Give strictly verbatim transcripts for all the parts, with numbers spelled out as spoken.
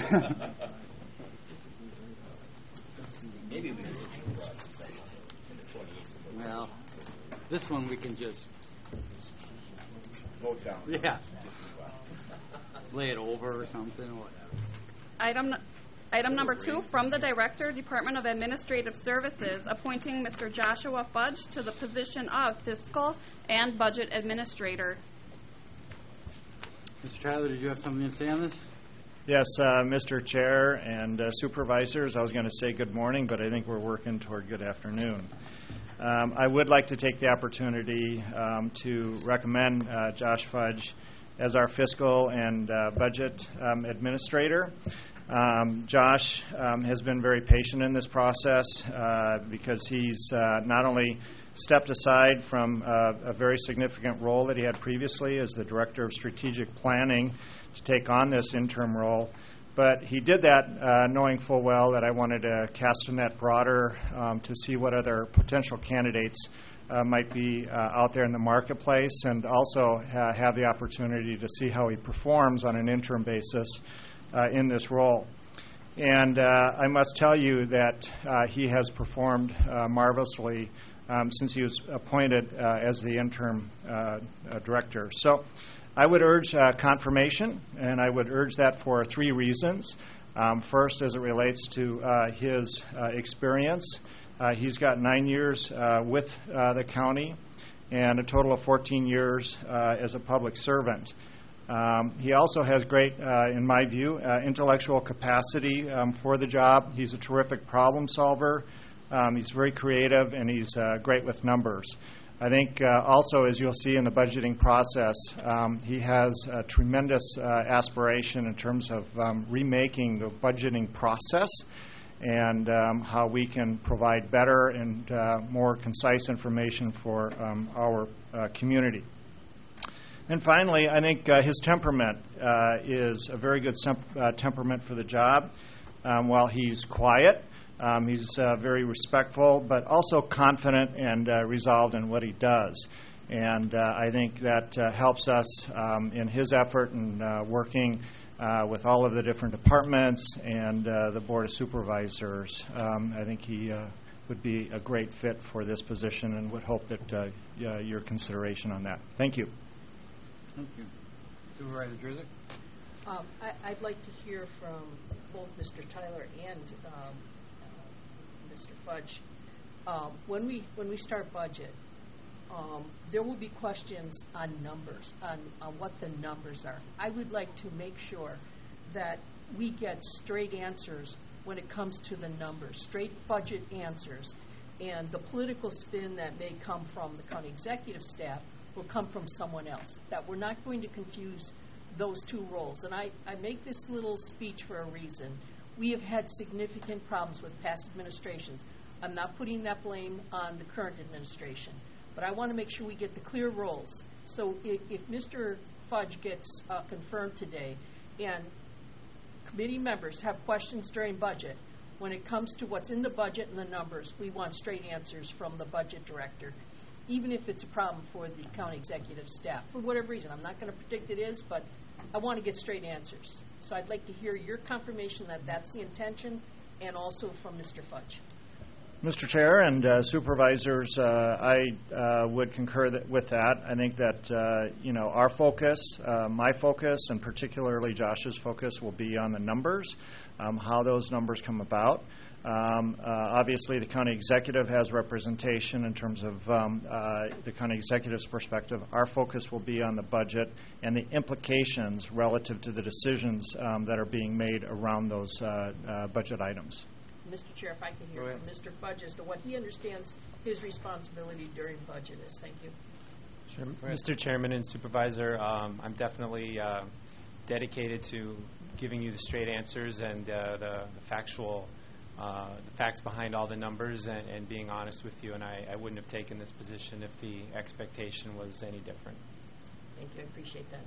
Maybe we can switch it for us to say in the twenty-eighth. Well, this one we can just vote down. yeah lay it over or something or whatever. Item Item number two, from the Director, Department of Administrative Services, appointing Mister Joshua Fudge to the position of Fiscal and Budget Administrator. Mister Tyler, did you have something to say on this? Yes, uh, Mister Chair and uh, Supervisors, I was going to say good morning, but I think we're working toward good afternoon. Um, I would like to take the opportunity um, to recommend uh, Josh Fudge as our Fiscal and uh, Budget um, Administrator. Um, Josh um, has been very patient in this process uh, because he's uh, not only stepped aside from uh, a very significant role that he had previously as the Director of Strategic Planning to take on this interim role, but he did that uh, knowing full well that I wanted to cast a net broader um, to see what other potential candidates uh, might be uh, out there in the marketplace, and also ha- have the opportunity to see how he performs on an interim basis Uh, in this role. And uh, I must tell you that uh, he has performed uh, marvelously um, since he was appointed uh, as the interim uh, uh, director. So I would urge uh, confirmation, and I would urge that for three reasons. Um, first, as it relates to uh, his uh, experience, uh, he's got nine years uh, with uh, the county and a total of fourteen years uh, as a public servant. Um, he also has great, uh, in my view, uh, intellectual capacity um, for the job. He's a terrific problem solver. Um, he's very creative, and he's uh, great with numbers. I think uh, also, as you'll see in the budgeting process, um, he has a tremendous uh, aspiration in terms of um, remaking the budgeting process and um, how we can provide better and uh, more concise information for um, our uh, community. And finally, I think uh, his temperament uh, is a very good semp- uh, temperament for the job. Um, while he's quiet, um, he's uh, very respectful, but also confident and uh, resolved in what he does. And uh, I think that uh, helps us um, in his effort in uh, working uh, with all of the different departments and uh, the Board of Supervisors. Um, I think he uh, would be a great fit for this position, and would hope that uh, uh, your consideration on that. Thank you. Thank you. Supervisor Drizek? Um, I, I'd like to hear from both Mister Tyler and um, uh, Mister Fudge. Um, when we when we start budget, um, there will be questions on numbers, on, on what the numbers are. I would like to make sure that we get straight answers when it comes to the numbers, straight budget answers, and the political spin that may come from the county executive staff will come from someone else, that we're not going to confuse those two roles. And I, I make this little speech for a reason. We have had significant problems with past administrations. I'm not putting that blame on the current administration, but I want to make sure we get the clear roles. So if, if Mister Fudge gets uh, confirmed today, and committee members have questions during budget, when it comes to what's in the budget and the numbers, we want straight answers from the budget director, even if it's a problem for the county executive staff, for whatever reason. I'm not going to predict it is, but I want to get straight answers. So I'd like to hear your confirmation that that's the intention, and also from Mister Fudge. Mister Chair and uh, Supervisors, uh, I uh, would concur that with that. I think that, uh, you know, our focus, uh, my focus, and particularly Josh's focus will be on the numbers, um, how those numbers come about. Um, uh, obviously, the county executive has representation in terms of um, uh, the county executive's perspective. Our focus will be on the budget and the implications relative to the decisions um, that are being made around those uh, uh, budget items. Mister Chair, if I can hear from Mister Fudge as to what he understands his responsibility during budget is. Thank you. Sure. Mister Chairman and Supervisor, um, I'm definitely uh, dedicated to giving you the straight answers and uh, the, the factual Uh, the facts behind all the numbers, and, and being honest with you, and I, I wouldn't have taken this position if the expectation was any different. Thank you. I appreciate that.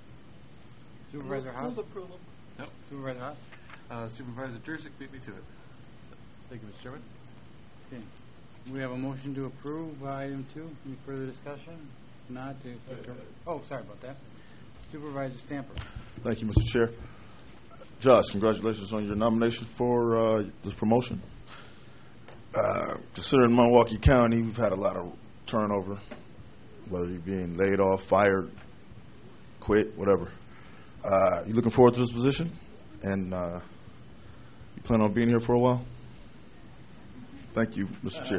Supervisor House? Move approval. No. Supervisor House? Uh, Supervisor Drizek beat me to it. So, thank you, Mister Chairman. Okay. We have a motion to approve uh, item two. Any further discussion? Not to. Uh, oh, sorry about that. Supervisor Stamper. Thank you, Mister Chair. Josh, congratulations on your nomination for uh, this promotion. Uh, considering Milwaukee County, we've had a lot of turnover, whether you're being laid off, fired, quit, whatever. Uh, you looking forward to this position? And uh, you plan on being here for a while? Thank you, Mister Chair.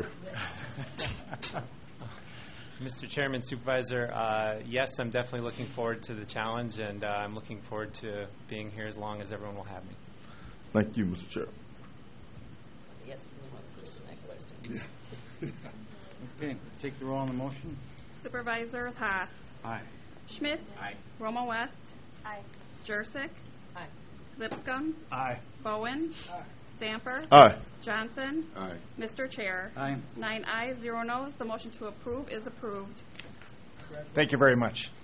Mister Chairman, Supervisor, uh, yes, I'm definitely looking forward to the challenge, and uh, I'm looking forward to being here as long as everyone will have me. Thank you, Mister Chair. Yes, we want to pursue that question. Okay, take the roll on the motion. Supervisors Haas, Aye. Schmidt, Aye. Roma West, Aye. Jurassic, Aye. Lipscomb, Aye. Bowen, Stamper, Aye. Johnson, Aye. Mister Chair. Aye. Nine ayes, zero noes. The motion to approve is approved. Thank you very much.